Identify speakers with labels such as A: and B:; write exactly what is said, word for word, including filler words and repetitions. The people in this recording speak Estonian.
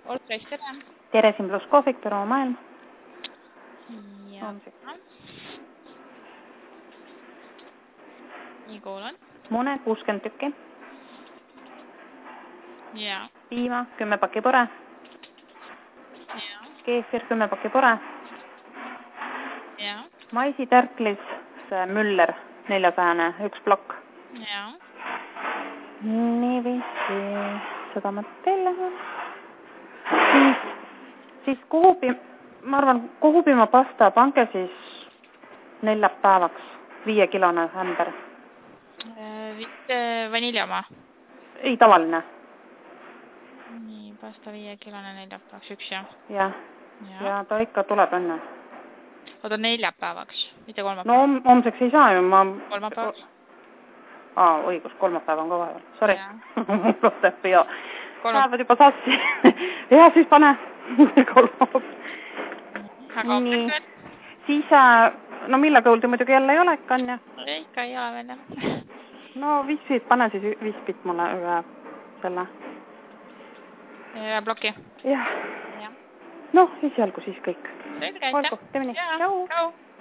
A: Oltres, tere.
B: Tere siin pluss kohvik, Türa maailm.
A: Ja. Nii kuulan.
B: Mune kuuskümmend tükki.
A: Ja.
B: Piima kümme pakki pure.
A: Ja.
B: Keefir kümme pakki pure.
A: Ja.
B: Maisitärklis Müller neljasajane, üks plokk.
A: Ja.
B: Niiviisi, seda ma teile. Siis, siis kuhupi, ma arvan, kuhupiima pasta pange siis neljapäevaks viiekilone ämber.
A: Vist vaniljama.
B: Ei, tavaline.
A: Nii, pasta viiekilone neljapäevaks üks, jah?
B: Jah,
A: ja.
B: ja ta ikka tuleb enne.
A: Oota, neljapäevaks, mitte kolmapäevaks?
B: No homseks ei saa ju, ma...
A: Kolmapäevaks?
B: Aa, õigus, kolmapäev on ka vaheval. Sorry.
A: Jaa.
B: Mul läheb ja
A: Kolma...
B: lähevad juba sassi. Ja, siis pane kolmapäev.
A: Aga
B: nii.
A: veel?
B: Siis, no mille kõuldi muidugi jälle ei ole, ikka on ja?
A: Ikka ei ole veel, jah.
B: No vispit, pane siis vispit mulle ühe selle.
A: Ühe ploki?
B: Jah.
A: Ja.
B: Noh, esialgu siis kõik.
A: Selge, aitäh.
B: Olgu, teeme nii. Tšau.
A: Tšau.